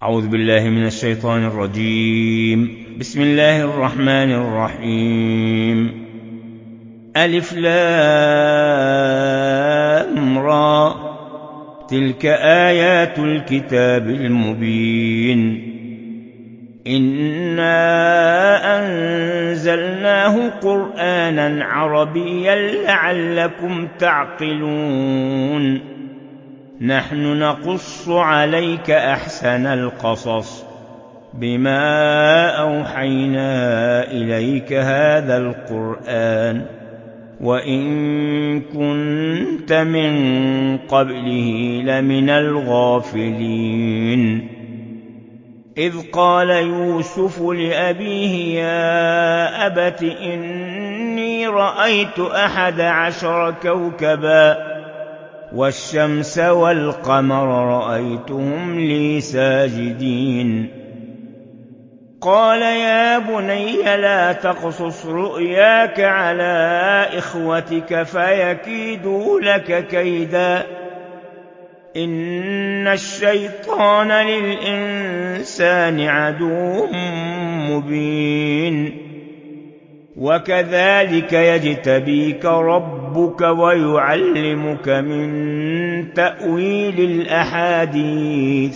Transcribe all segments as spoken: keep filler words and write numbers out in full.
أعوذ بالله من الشيطان الرجيم. بسم الله الرحمن الرحيم. ألف لام را، تلك آيات الكتاب المبين. إنا أنزلناه قرآنا عربيا لعلكم تعقلون. نحن نقص عليك أحسن القصص بما أوحينا إليك هذا القرآن وإن كنت من قبله لمن الغافلين. إذ قال يوسف لأبيه يا أبت إني رأيت أحد عشر كوكبا والشمس والقمر رأيتهم لي ساجدين. قال يا بني لا تقصص رؤياك على إخوتك فيكيدوا لك كيدا، إن الشيطان للإنسان عدو مبين. وكذلك يجتبيك ربك ويعلمك من تأويل الأحاديث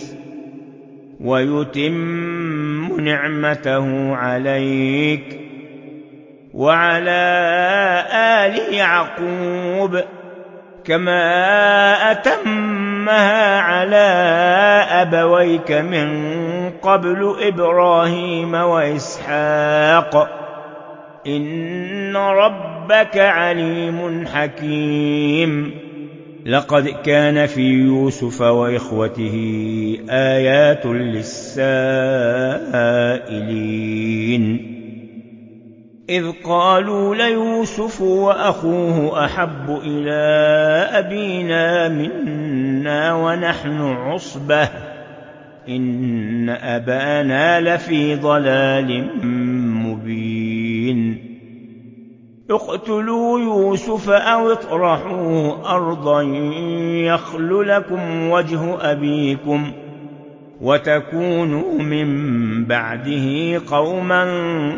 ويتم نعمته عليك وعلى آل يعقوب كما أتمها على أبويك من قبل إبراهيم وإسحاق إن ربك عليم حكيم. لقد كان في يوسف وإخوته آيات للسائلين إذ قالوا ليوسف وأخوه أحب إلى أبينا منا ونحن عصبة إن أبانا لفي ضلال مبين. اقتلوا يوسف أو اطرحوه أرضا يخل لكم وجه أبيكم وتكونوا من بعده قوما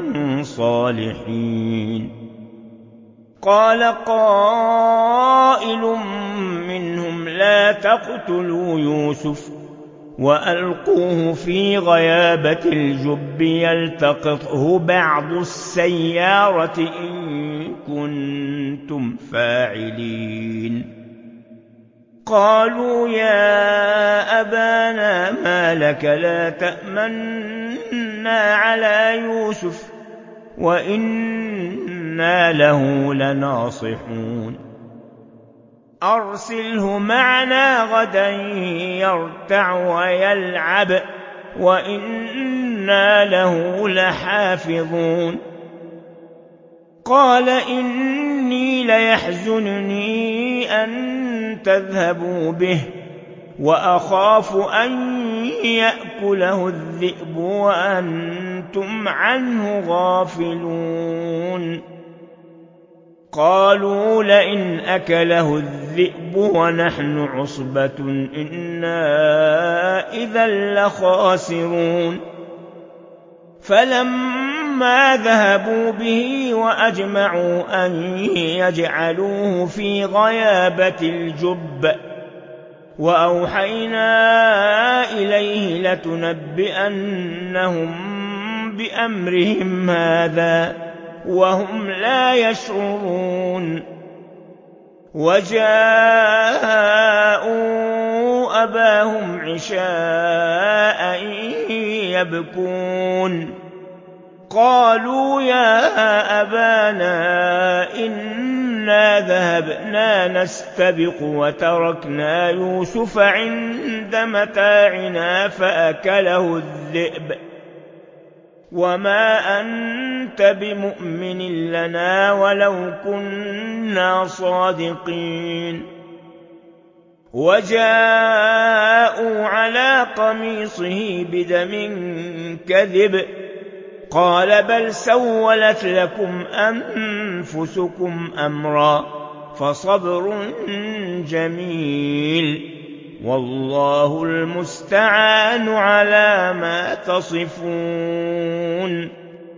صالحين. قال قائل منهم لا تقتلوا يوسف وألقوه في غيابة الجب يلتقطه بعض السيارة إن كنتم فاعلين. قالوا يا أبانا ما لك لا تأمنا على يوسف وإنا له لناصحون. أرسله معنا غدا يرتع ويلعب وإنا له لحافظون. قال إني ليحزنني أن تذهبوا به وأخاف أن يأكله الذئب وأنتم عنه غافلون. قالوا لئن أكله الذئب ونحن عصبة إنا إذا لخاسرون. فلما ذهبوا به وأجمعوا أن يجعلوه في غيابة الجب وأوحينا إليه لتنبئنهم بأمرهم هذا وهم لا يشعرون. وجاءوا أباهم عشاء يبكون. قالوا يا أبانا إنا ذهبنا نستبق وتركنا يوسف عند متاعنا فأكله الذئب وما أنت بمؤمن لنا ولو كنا صادقين. وجاءوا على قميصه بدم كذب قال بل سولت لكم أنفسكم أمرا فصبر جميل والله المستعان على ما تصفون.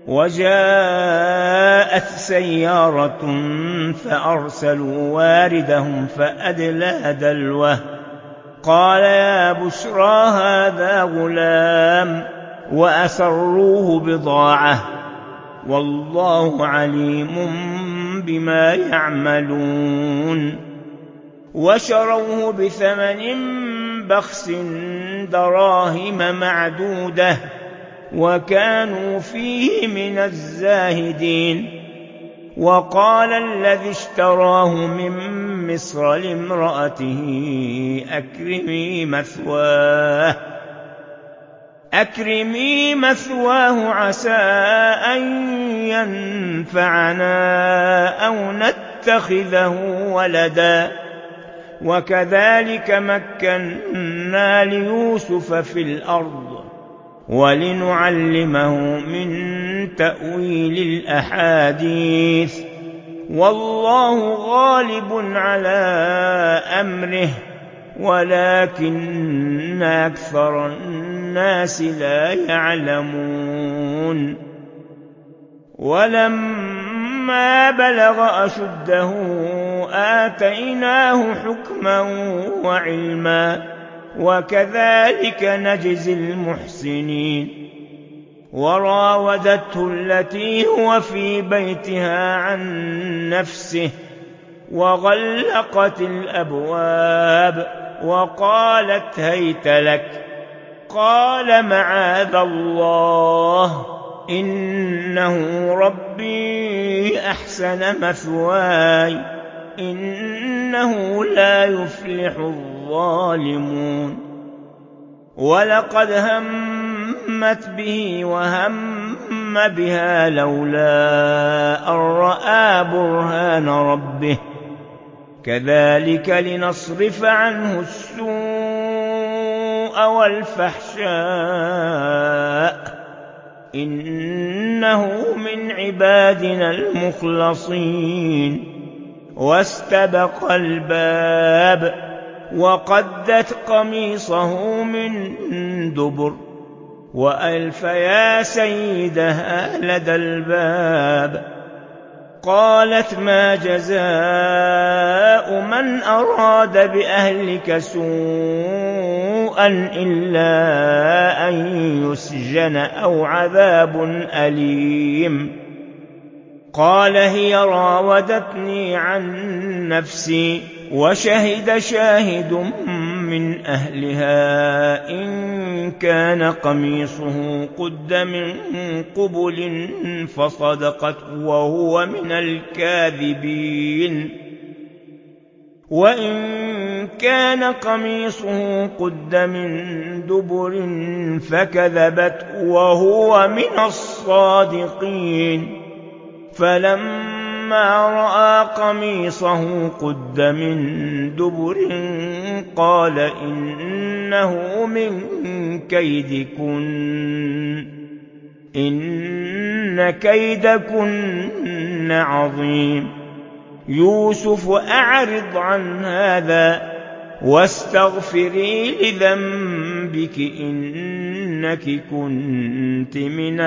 وجاءت سيارة فأرسلوا واردهم فأدلى دلوه قال يا بشرى هذا غلام وأسروه بضاعة والله عليم بما يعملون. وشروه بثمن بخس دراهم معدودة وكانوا فيه من الزاهدين. وقال الذي اشتراه من مصر لامرأته أكرمي مثواه أكرمي مثواه عسى أن ينفعنا أو نتخذه ولدا. وكذلك مكنا ليوسف في الأرض ولنعلمه من تأويل الأحاديث والله غالب على أمره ولكن أكثر الناس لا يعلمون. ولما بلغ أشده آتيناه حكما وعلما وكذلك نجزي المحسنين. وراودته التي هو في بيتها عن نفسه وغلقت الأبواب وقالت هيت لك. قال معاذ الله إنه ربي أحسن مثواي إنه لا يفلح الظالمون. ولقد همت به وهم بها لولا أن رأى برهان ربه كذلك لنصرف عنه السوء والفحشاء إنه من عبادنا المخلصين. واستبق الباب وقدت قميصه من دبر وألف يا سيدها لدى الباب. قالت ما جزاء من أراد بأهلك سوءا إلا أن يسجن أو عذاب أليم. قال هي راودتني عن نفسي وشهد شاهد من أهلها إن كان قميصه قد من قبل فصدقت وهو من الكاذبين. وإن كان قميصه قد من دبر فكذبت وهو من الصادقين. فلما رأى قميصه قد من دبر قال إنه من كيدكن إن كيدكن عظيم. يوسف أعرض عن هذا واستغفري لذنبك إنك كنت من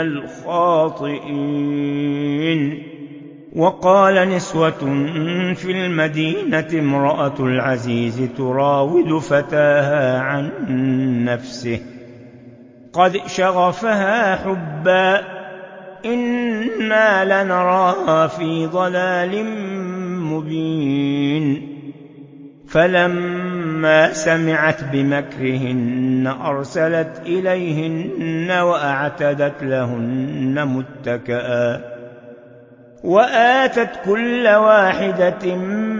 الخاطئين. وقال نسوة في المدينة امرأة العزيز تراود فتاها عن نفسه قد شغفها حبا إنا لنراها في ضلال مبين. فلما سمعت بمكرهن أرسلت إليهن وأعتدت لهن متكئا وآتت كل واحدة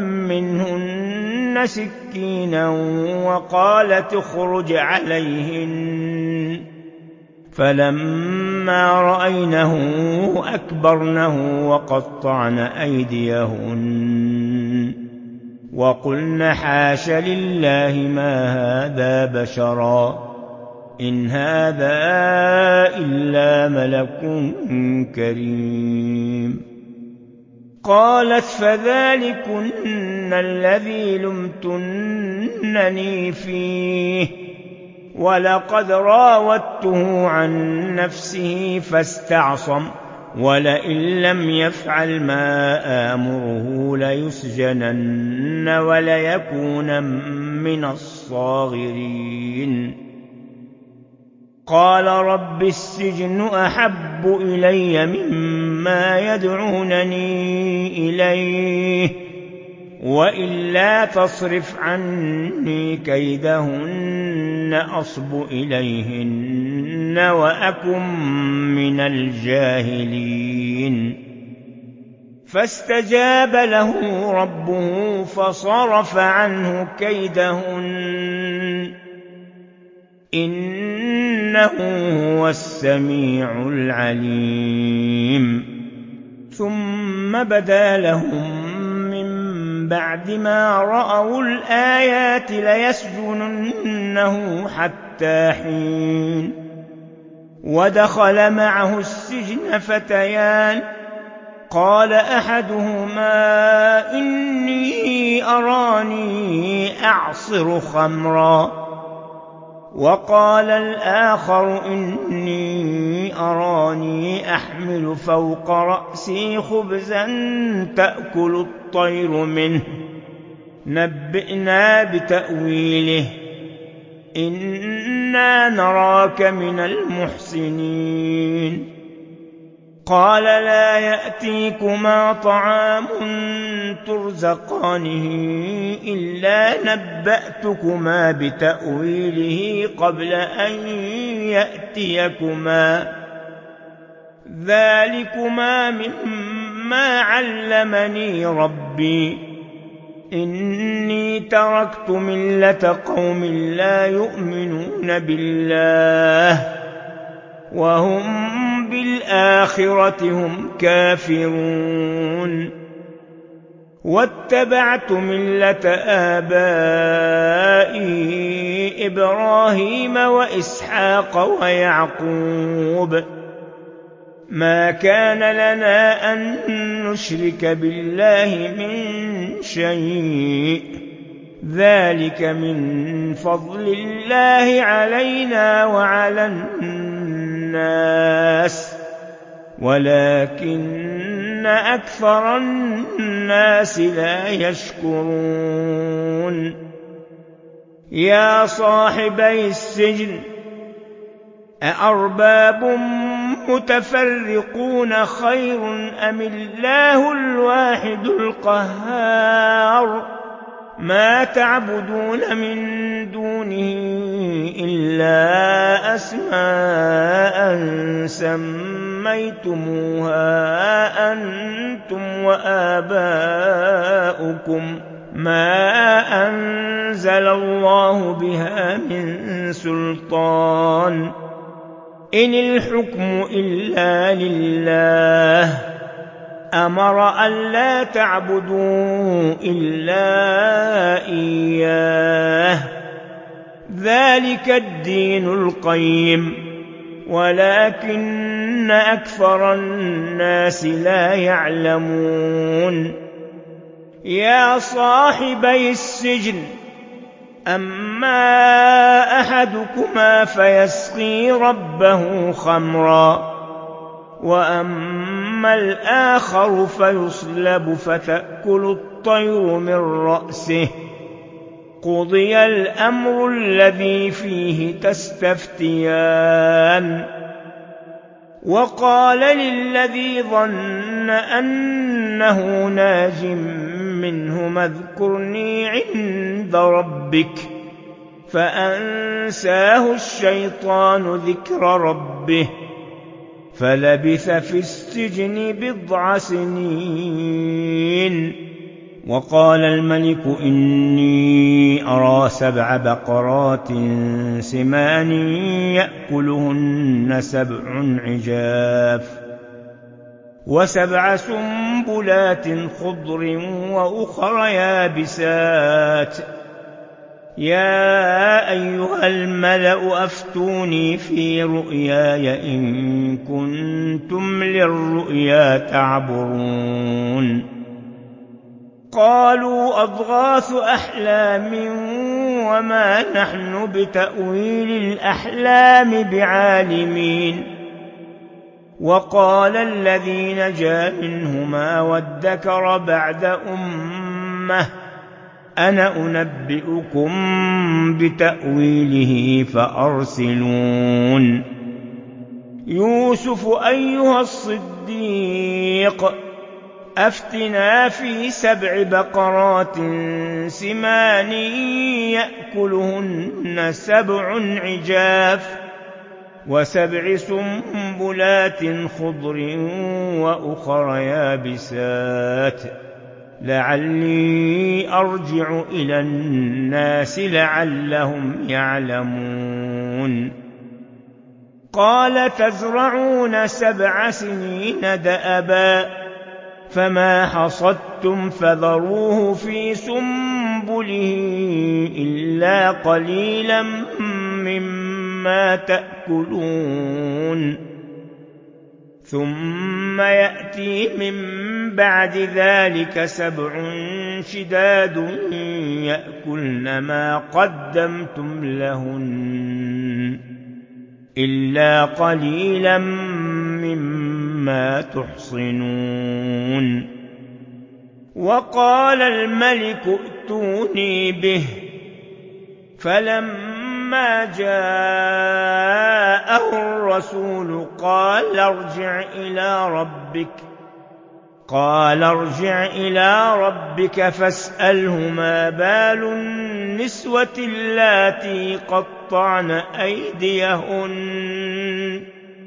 منهن سكينا وقالت اخرج عليهن. فلما رأينه أكبرنه وقطعن أيديهن وقلن حاش لله ما هذا بشرا إن هذا إلا ملك كريم. قالت فذلكن الذي لمتنني فيه ولقد راودته عن نفسه فاستعصم ولئن لم يفعل ما آمره ليسجنن وليكون من الصاغرين قال رب السجن أحب إلي مما يدعونني إليه وإلا تصرف عني كيدهن أصب إليهن وأكن من الجاهلين فاستجاب له ربه فصرف عنه كيدهن إنه هو السميع العليم ثم بدا لهم بعد ما رأوا الآيات ليسجننه حتى حين ودخل معه السجن فتيان قال أحدهما إني أراني أعصر خمرا وقال الآخر إني أراني أحمل فوق رأسي خبزا تأكل الطير منه نبئنا بتأويله إنا نراك من المحسنين قال لا يأتيكما طعام ترزقانه إلا نبأتكما بتأويله قبل أن يأتيكما ذلكما مما علمني ربي إني تركت ملة قوم لا يؤمنون بالله وهم بالآخرة هم كافرون واتبعت ملة آبائي إبراهيم وإسحاق ويعقوب ما كان لنا أن نشرك بالله من شيء ذلك من فضل الله علينا وعلى الناس ولكن أكثر الناس لا يشكرون يا صاحبي السجن أأرباب متفرقون خير أم الله الواحد القهار ما تعبدون من دونه إلا أسماء سميتموها أنتم وآباؤكم ما أنزل الله بها من سلطان إن الحكم إلا لله أمر ألا تعبدوا إلا إياه ذلك الدين القيم ولكن أكثر الناس لا يعلمون يا صاحبي السجن أما أحدكما فيسقي ربه خمرا وأما الآخر فيصلب فتأكل الطير من رأسه قضي الأمر الذي فيه تستفتيان وقال للذي ظن أنه ناج منهما اذكرني عند ربك فأنساه الشيطان ذكر ربه فلبث في السجن بضع سنين وقال الملك إني أرى سبع بقرات سمان يأكلهن سبع عجاف وسبع سنبلات خضر وأخر يابسات يا أيها الملأ أفتوني في رؤياي إن كنتم للرؤيا تعبرون قالوا أضغاث أحلام وما نحن بتأويل الأحلام بعالمين وقال الذي نجا منهما وادكر بعد أمة أنا أنبئكم بتأويله فأرسلون يوسف أيها الصديق أفتنا في سبع بقرات سمان يأكلهن سبع عجاف وسبع سنبلات خضر وأخر يابسات لعلي أرجع إلى الناس لعلهم يعلمون قال تزرعون سبع سنين دأبا فما حصدتم فذروه في سنبله إلا قليلا مما تأكلون ثم يأتي من بعد ذلك سبع شداد يأكلن ما قدمتم لهن إلا قليلا مما تحصنون وقال الملك ائتوني به فلما جاءه الرسول قال ارجع إلى ربك قال ارجع إلى ربك فاسأله ما بال النسوة اللاتي قطعن أيديهن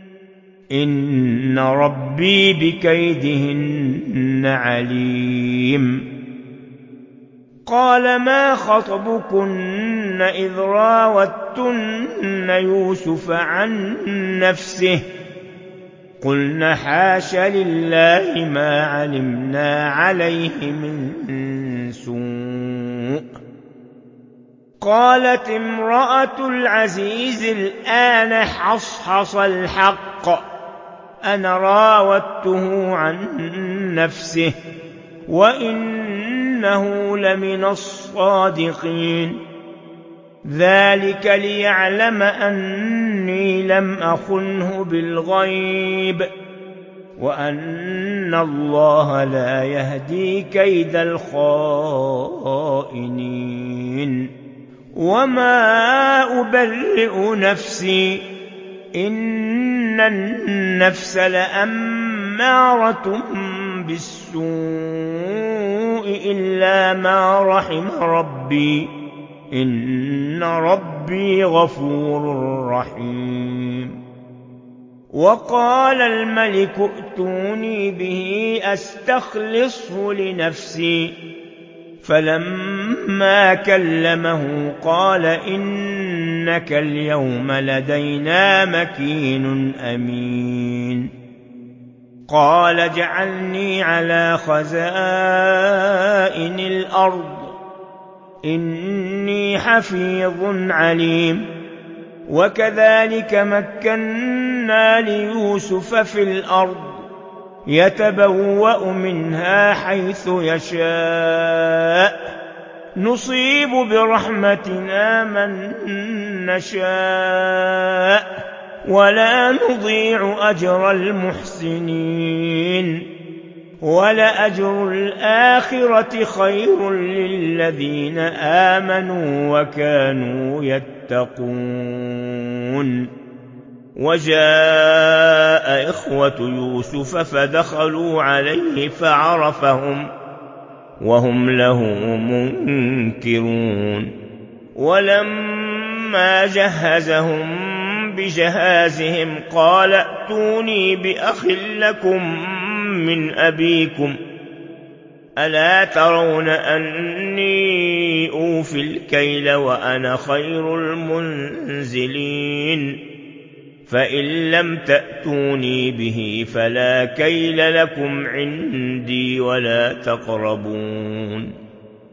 إن ربي بكيدهن عليم قال ما خطبكن إذ راوتن يوسف عن نفسه قلنا حاش لله ما علمنا عليه من سوء قالت امرأة العزيز الآن حصحص الحق أنا راودته عن نفسه وإنه لمن الصادقين ذلك ليعلم أني لم أخنه بالغيب وأن الله لا يهدي كيد الخائنين وما أبرئ نفسي إن النفس لأمارة بالسوء إلا ما رحم ربي إن ربي غفور رحيم وقال الملك ائتوني به أستخلصه لنفسي فلما كلمه قال إنك اليوم لدينا مكين أمين قال اجعلني على خزائن الأرض إني حفيظ عليم وكذلك مكنا ليوسف في الأرض يتبوأ منها حيث يشاء نصيب برحمتنا من نشاء ولا نضيع أجر المحسنين ولأجر الآخرة خير للذين آمنوا وكانوا يتقون وجاء إخوة يوسف فدخلوا عليه فعرفهم وهم له منكرون ولما جهزهم بجهازهم قال ائتوني بأخ لكم من أبيكم ألا ترون أني أوفي الكيل وأنا خير المنزلين فإن لم تأتوني به فلا كيل لكم عندي ولا تقربون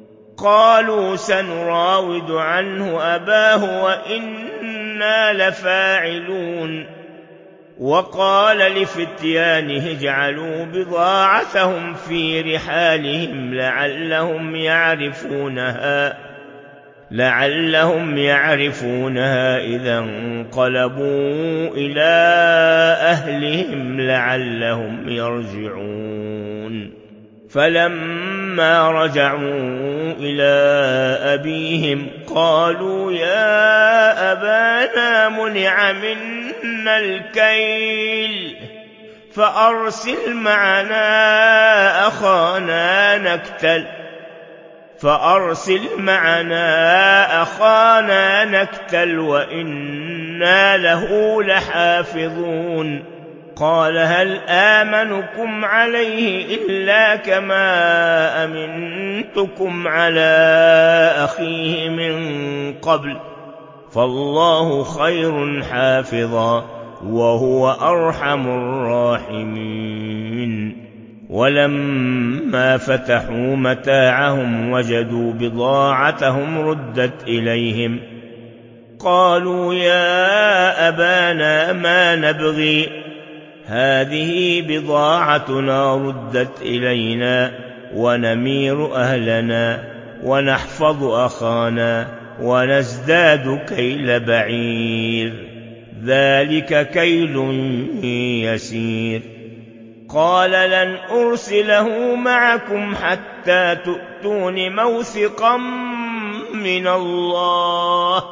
قالوا سنراود عنه أباه وإنا لفاعلون وقال لفتيانه اجعلوا بضاعتهم في رحالهم لعلهم يعرفونها لعلهم يعرفونها إذا انقلبوا إلى أهلهم لعلهم يرجعون فلما رجعوا إلى أبيهم قالوا يا أبانا منع منا الكيل فأرسل معنا أخانا نكتل فأرسل معنا أخانا نكتل وإنا له لحافظون قال هل آمنكم عليه إلا كما أمنتكم على أخيه من قبل فالله خير حافظا وهو أرحم الراحمين ولما فتحوا متاعهم وجدوا بضاعتهم ردت إليهم قالوا يا أبانا ما نبغي هذه بضاعتنا ردت إلينا ونمير أهلنا ونحفظ أخانا ونزداد كيل بعير ذلك كيل يسير قال لن أرسله معكم حتى تؤتون موثقا من الله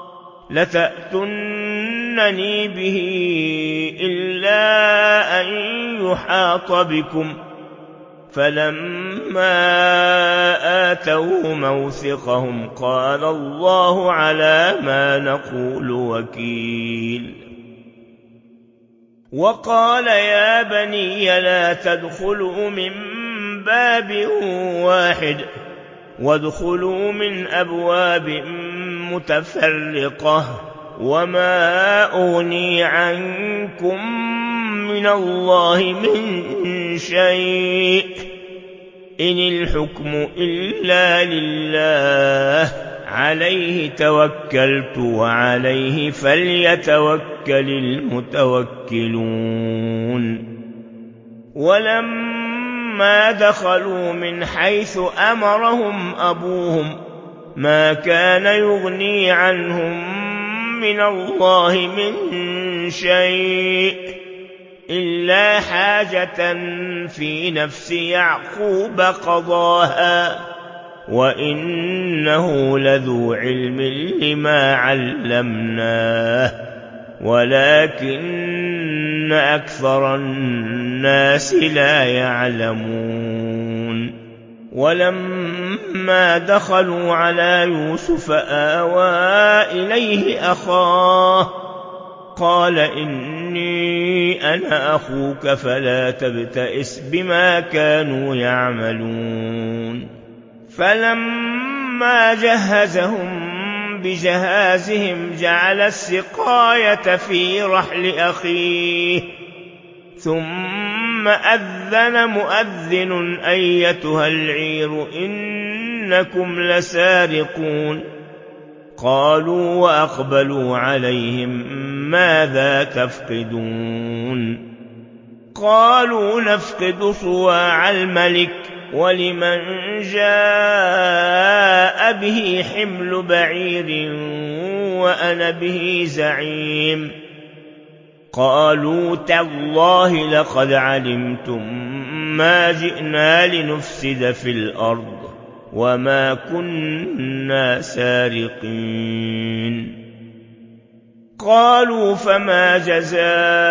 لتأتونني به إلا أن يحاط بكم فلما آتوه موثقهم قال الله على ما نقول وكيل وقال يا بني لا تدخلوا من باب واحد وادخلوا من أبواب متفرقة وما أغني عنكم من الله من شيء إن الحكم إلا لله عليه توكلت وعليه فليتوكل المتوكلون ولما دخلوا من حيث أمرهم أبوهم ما كان يغني عنهم من الله من شيء إلا حاجة في نفس يعقوب قضاها وإنه لذو علم لما علمناه ولكن أكثر الناس لا يعلمون ولما دخلوا على يوسف آوى إليه أخاه قال إني أنا أخوك فلا تبتئس بما كانوا يعملون فلما جهزهم بجهازهم جعل السقاية في رحل أخيه ثم أذن مؤذن أيتها العير إنكم لسارقون قالوا وأقبلوا عليهم ماذا تفقدون قالوا نفقد صواع الملك ولمن جاء به حمل بعير وأنا به زعيم قالوا تالله لقد علمتم ما جئنا لنفسد في الأرض وما كنا سارقين قالوا فما جزاؤه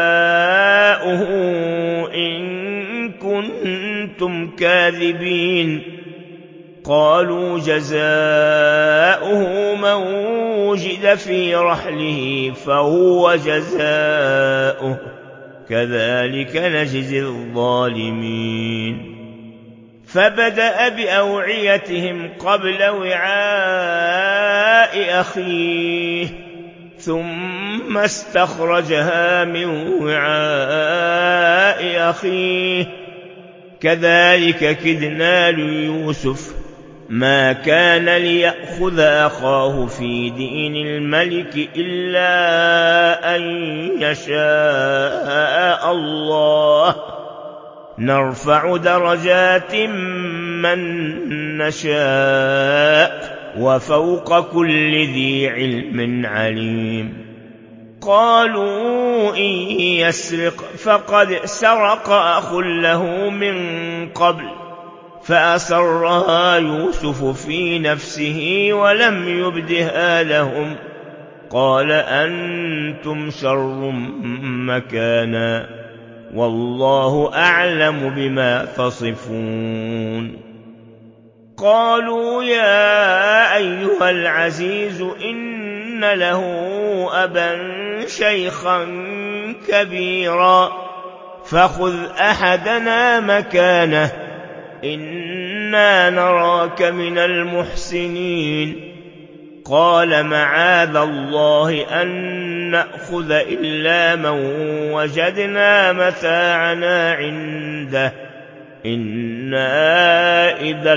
إن كنتم كاذبين قالوا جزاؤه من وجد في رحله فهو جزاؤه كذلك نجزي الظالمين فبدأ بأوعيتهم قبل وعاء أخيه ثم استخرجها من وعاء أخيه كذلك كدنا ليوسف ما كان ليأخذ أخاه في دين الملك إلا أن يشاء الله نرفع درجات من نشاء وفوق كل ذي علم عليم. قالوا إن يسرق فقد سرق أخ له من قبل فأسرها يوسف في نفسه ولم يبدها لهم قال أنتم شر مكانا والله أعلم بما تصفون. قالوا يا أيها العزيز إن له أبا شيخا كبيرا فخذ أحدنا مكانه إنا نراك من المحسنين. قال معاذ الله أن نأخذ إلا من وجدنا متاعنا عنده إنا إذا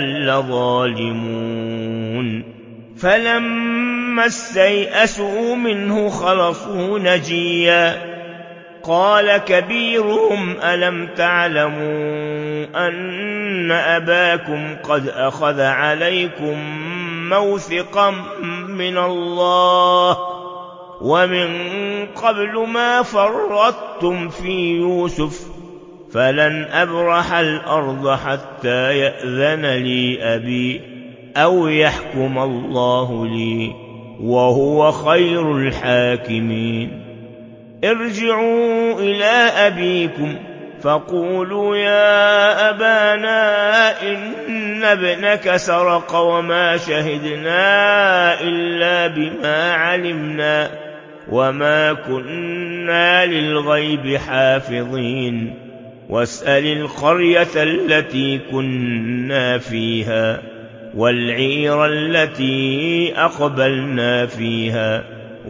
لظالمون. فلما استيئسوا منه خلصوا نجيا قال كبيرهم ألم تعلموا أن أباكم قد أخذ عليكم موثقا من الله ومن قبل ما فرطتم في يوسف فلن أبرح الأرض حتى يأذن لي أبي أو يحكم الله لي وهو خير الحاكمين. ارجعوا إلى أبيكم فقولوا يا أبانا إن ابنك سرق وما شهدنا إلا بما علمنا وما كنا للغيب حافظين واسأل القرية التي كنا فيها والعير التي أقبلنا فيها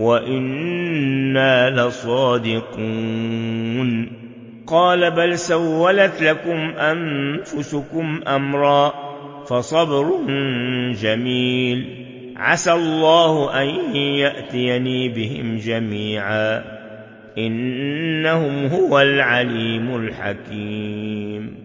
وإنا لصادقون. قال بل سولت لكم أنفسكم أمرا فصبر جميل عسى الله أن يأتيني بهم جميعا إنه هو العليم الحكيم.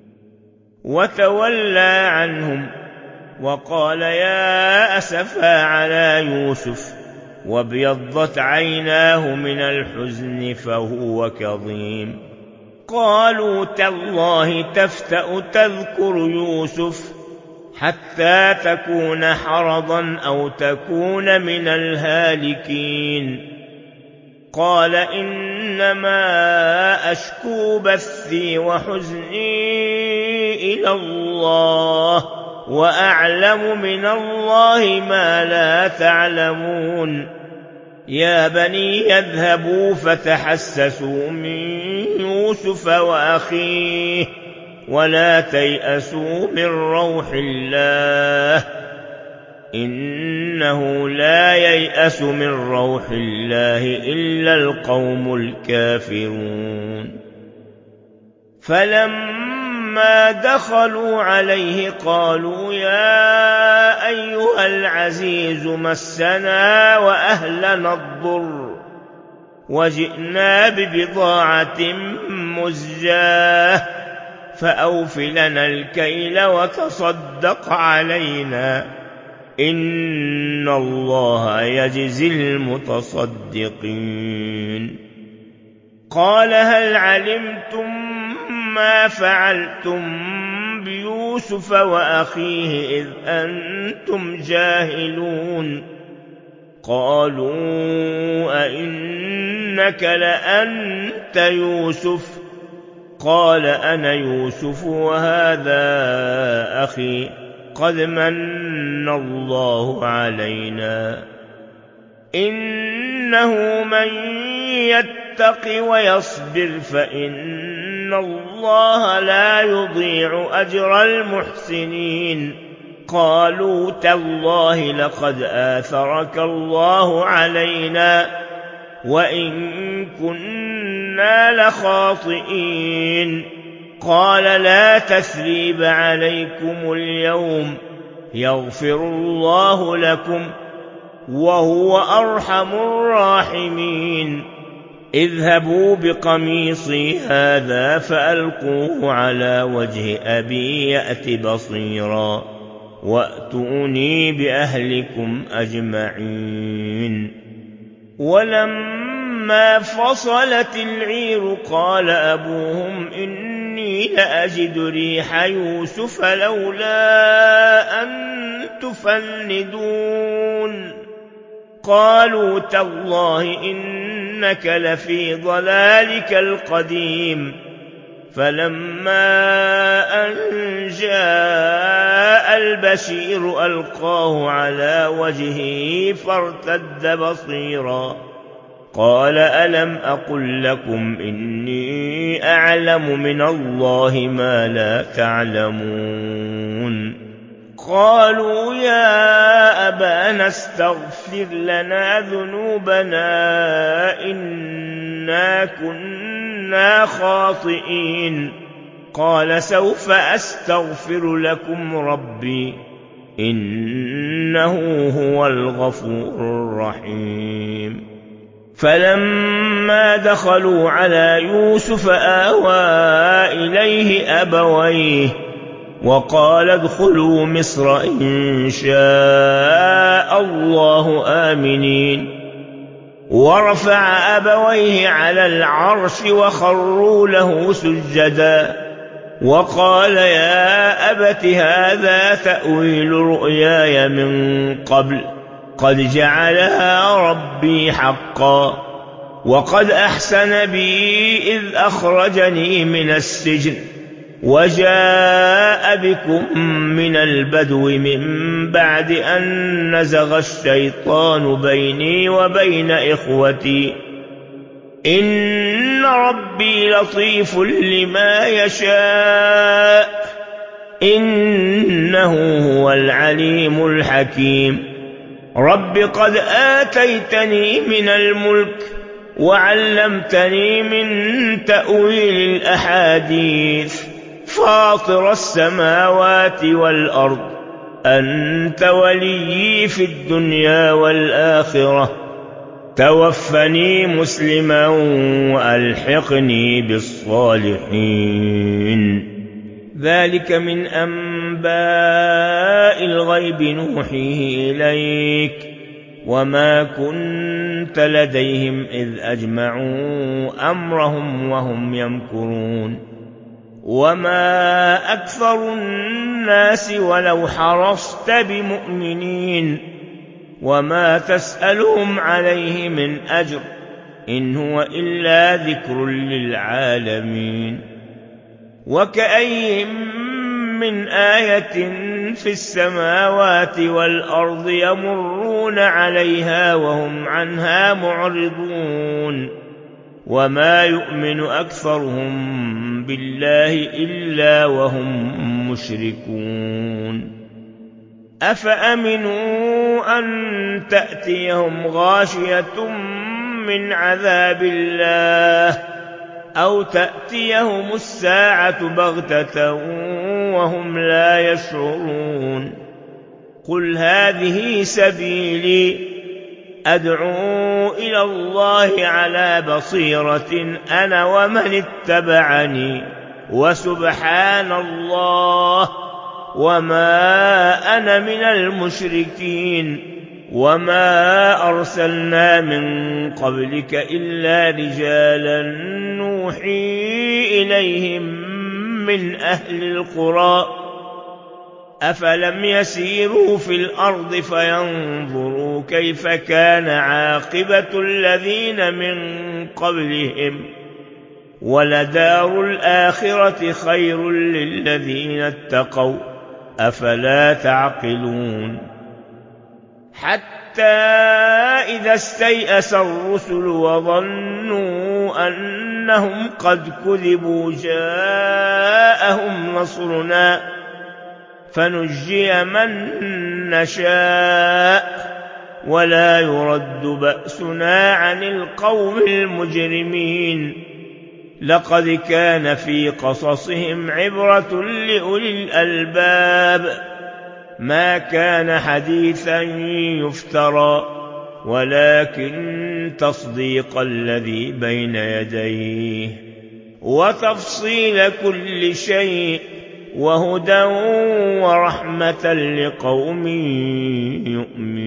وتولى عنهم وقال يا أسفا على يوسف وابيضت عيناه من الحزن فهو كظيم. قالوا تالله تفتأ تذكر يوسف حتى تكون حرضا أو تكون من الهالكين. قال إنما أشكو بثي وحزني إلى الله وأعلم من الله ما لا تعلمون. يا بني يذهبوا فتحسسوا من يوسف وأخيه ولا تيأسوا من روح الله إنه لا ييأس من روح الله إلا القوم الكافرون. فلما دخلوا عليه قالوا يا أيها العزيز مسنا وأهلنا الضر وجئنا ببضاعة مزجاة فأوف لنا الكيل وتصدق علينا إن الله يجزي المتصدقين. قال هل علمتم ما فعلتم بيوسف وأخيه إذ أنتم جاهلون؟ قالوا أئنك لأنت يوسف؟ قال أنا يوسف وهذا أخي قد من الله علينا إنه من يتق ويصبر فإن الله لا يضيع أجر المحسنين. قالوا تالله لقد آثرك الله علينا وإن كنا لخاطئين. قال لا تثريب عليكم اليوم يغفر الله لكم وهو أرحم الراحمين. اذهبوا بقميصي هذا فألقوه على وجه أبي يأت بصيرا وأتوني بأهلكم أجمعين. ولما فصلت العير قال أبوهم إني لأجد ريح يوسف لولا أن تفندون. قالوا تالله إنك لفي ضلالك القديم. فلما أن جاء البشير ألقاه على وجهه فارتد بصيرا قال ألم أقل لكم إني أعلم من الله ما لا تعلمون. قالوا يا أبانا استغفر لنا ذنوبنا إنا كنا خاطئين. قال سوف أستغفر لكم ربي إنه هو الغفور الرحيم. فلما دخلوا على يوسف آوى إليه أبويه وقال ادخلوا مصر إن شاء الله آمنين. ورفع أبويه على العرش وخروا له سجدا وقال يا أبت هذا تأويل رؤياي من قبل قد جعلها ربي حقا وقد أحسن بي إذ أخرجني من السجن وجاء بكم من البدو من بعد أن نزغ الشيطان بيني وبين إخوتي إن ربي لطيف لما يشاء إنه هو العليم الحكيم. رب قد آتيتني من الملك وعلمتني من تأويل الأحاديث فاطر السماوات والأرض أنت وليي في الدنيا والآخرة توفني مسلما وألحقني بالصالحين. ذلك من أنباء الغيب نوحيه إليك وما كنت لديهم إذ أجمعوا أمرهم وهم يمكرون. وما أكثر الناس ولو حرصت بمؤمنين وما تسألهم عليه من أجر إن هو إلا ذكر للعالمين. وكأي من آية في السماوات والأرض يمرون عليها وهم عنها معرضون وما يؤمن أكثرهم بالله إلا وهم مشركون. أفأمنوا أن تأتيهم غاشية من عذاب الله أو تأتيهم الساعة بغتة وهم لا يشعرون. قل هذه سبيلي أدعو إلى الله على بصيرة أنا ومن اتبعني وسبحان الله وما أنا من المشركين. وما أرسلنا من قبلك إلا رجالا نوحي إليهم من أهل القرى أفلم يسيروا في الأرض فينظروا كيف كان عاقبة الذين من قبلهم ولدار الآخرة خير للذين اتقوا أفلا تعقلون. حتى إذا استيأس الرسل وظنوا أنهم قد كذبوا جاءهم نصرنا فنجي من نشاء ولا يرد بأسنا عن القوم المجرمين. لقد كان في قصصهم عبرة لأولي الألباب ما كان حديثا يفترى ولكن تصديق الذي بين يديه وتفصيل كل شيء وهدى ورحمة لقوم يؤمنون.